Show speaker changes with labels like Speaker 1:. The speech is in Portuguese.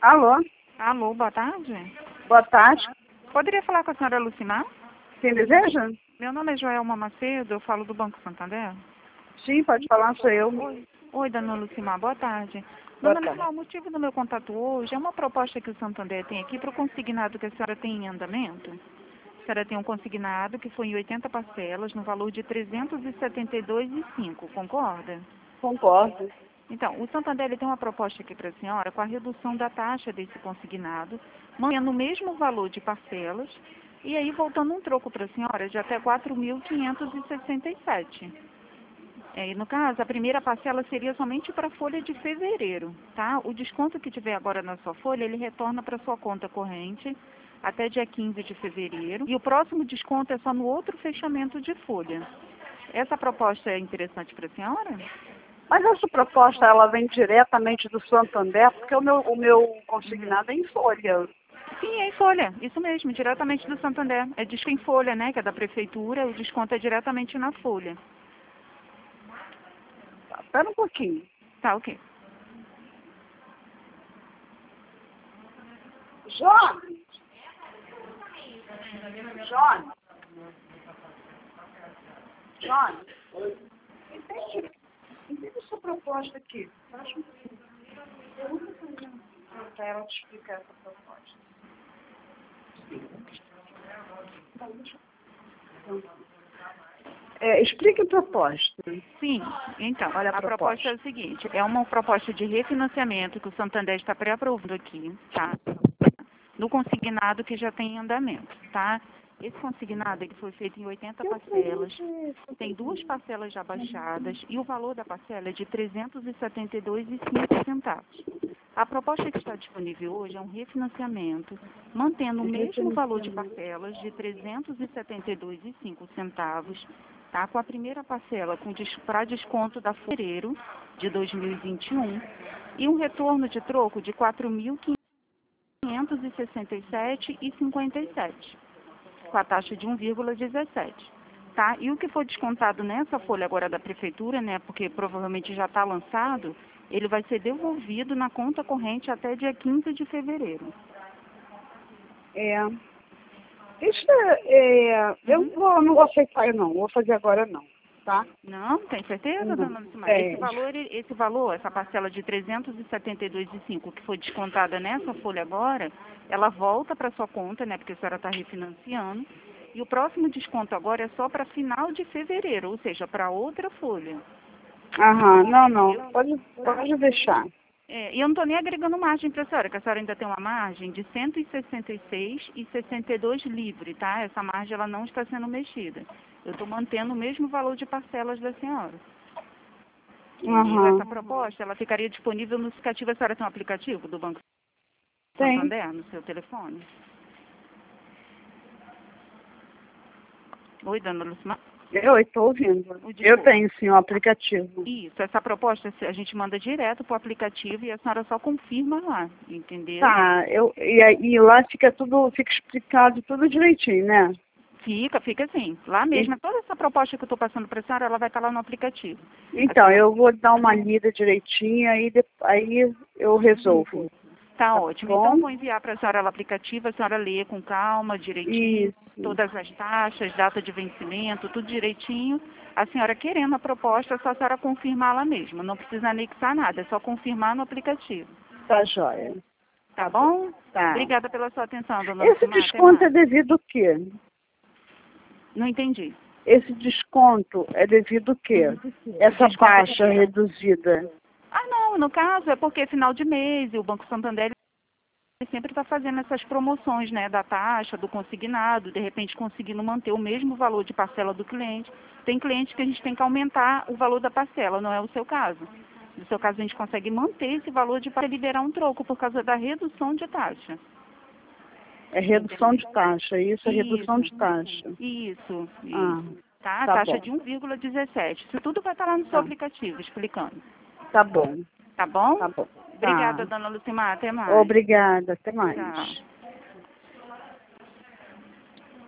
Speaker 1: Alô?
Speaker 2: Alô, boa tarde.
Speaker 1: Boa tarde.
Speaker 2: Poderia falar com a senhora Lucimar?
Speaker 1: Quem deseja?
Speaker 2: Meu nome é Joelma Macedo, eu falo do Banco Santander.
Speaker 1: Sim, pode falar, sou eu.
Speaker 2: Oi, dona Lucimar, boa tarde.
Speaker 1: Boa
Speaker 2: Dona
Speaker 1: tarde.
Speaker 2: Lucimar, o motivo do meu contato hoje é uma proposta que o Santander tem aqui para o consignado que a senhora tem em andamento. A senhora tem um consignado que foi em 80 parcelas no valor de R$ 372,05, concorda?
Speaker 1: Concordo.
Speaker 2: Então, o Santander ele tem uma proposta aqui para a senhora com a redução da taxa desse consignado, mantendo o mesmo valor de parcelas, e aí voltando um troco para a senhora de até R$ 4.567. E no caso, a primeira parcela seria somente para a folha de fevereiro, tá? O desconto que tiver agora na sua folha, ele retorna para sua conta corrente até dia 15 de fevereiro, e o próximo desconto é só no outro fechamento de folha. Essa proposta é interessante para a senhora?
Speaker 1: Mas essa proposta, ela vem diretamente do Santander, porque o meu consignado é em folha.
Speaker 2: Sim, é em folha, isso mesmo, diretamente do Santander. É disco em folha, né, que é da prefeitura, o desconto é diretamente na folha.
Speaker 1: Tá, espera um pouquinho.
Speaker 2: Tá, ok.
Speaker 1: Jones! Jones! Entende essa proposta aqui? Eu acho que eu nunca fui para ela te explicar essa proposta. Explique a proposta.
Speaker 2: Sim, então,
Speaker 1: Olha a
Speaker 2: a proposta é o seguinte, é uma proposta de refinanciamento que o Santander está pré-aprovando aqui, tá? No consignado que já tem em andamento, tá? Esse consignado ele foi feito em 80 parcelas, tem 2 parcelas já baixadas e o valor da parcela é de R$ 372,05. A proposta que está disponível hoje é um refinanciamento, mantendo o mesmo valor de parcelas de R$ 372,05, tá? Com a primeira parcela para desconto da fevereiro de 2021 e um retorno de troco de R$ 4.567,57, com a taxa de 1,17. Tá? E o que for descontado nessa folha agora da prefeitura, né, porque provavelmente já está lançado, ele vai ser devolvido na conta corrente até dia 15 de fevereiro.
Speaker 1: Eu não vou aceitar, não. Vou fazer agora, não. Tá?
Speaker 2: Não, tem certeza, dona Lucimar? Esse valor, essa parcela de R$ 372,05 que foi descontada nessa folha agora, ela volta para sua conta, né, porque a senhora está refinanciando, e o próximo desconto agora é só para final de fevereiro, ou seja, para outra folha.
Speaker 1: Aham, não. Pode deixar.
Speaker 2: E eu não estou nem agregando margem para a senhora, que a senhora ainda tem uma margem de 166,62 livre, tá? Essa margem ela não está sendo mexida. Eu estou mantendo o mesmo valor de parcelas da senhora.
Speaker 1: Uhum.
Speaker 2: E essa proposta, ela ficaria disponível no aplicativo. A senhora tem um aplicativo do Banco
Speaker 1: Tem.
Speaker 2: Santander no seu telefone? Oi, dona Lucimar?
Speaker 1: Eu estou ouvindo. Eu tenho, sim, o aplicativo.
Speaker 2: Isso, essa proposta a gente manda direto para o aplicativo e a senhora só confirma lá, entendeu?
Speaker 1: Tá, e lá fica explicado tudo direitinho, né?
Speaker 2: Fica assim. Lá mesmo, toda essa proposta que eu estou passando para a senhora, ela vai estar lá no aplicativo.
Speaker 1: Então, eu vou dar uma lida direitinho, aí eu resolvo.
Speaker 2: Tá ótimo. Então, vou enviar para a senhora o aplicativo, a senhora lê com calma, direitinho,
Speaker 1: Isso.
Speaker 2: todas as taxas, data de vencimento, tudo direitinho. A senhora querendo a proposta, é só a senhora confirmar lá mesmo. Não precisa anexar nada, é só confirmar no aplicativo.
Speaker 1: Tá joia.
Speaker 2: Tá bom?
Speaker 1: Tá.
Speaker 2: Obrigada pela sua atenção, dona
Speaker 1: Esse
Speaker 2: Lucimar.
Speaker 1: desconto é devido ao quê?
Speaker 2: Não entendi.
Speaker 1: Esse desconto é devido ao quê? Essa taxa reduzida.
Speaker 2: Não, no caso é porque é final de mês e o Banco Santander sempre está fazendo essas promoções, né, da taxa, do consignado, de repente conseguindo manter o mesmo valor de parcela do cliente. Tem clientes que a gente tem que aumentar o valor da parcela, não é o seu caso. No seu caso, a gente consegue manter esse valor para liberar um troco por causa da redução de taxa.
Speaker 1: É redução de taxa, isso é redução de taxa.
Speaker 2: Isso.
Speaker 1: Tá
Speaker 2: taxa
Speaker 1: bom.
Speaker 2: de 1,17. Isso tudo vai estar lá no seu aplicativo, explicando.
Speaker 1: Tá bom.
Speaker 2: Tá bom?
Speaker 1: Tá bom.
Speaker 2: Obrigada, dona Lucimar. Até mais.
Speaker 1: Obrigada. Até mais.
Speaker 2: Tchau.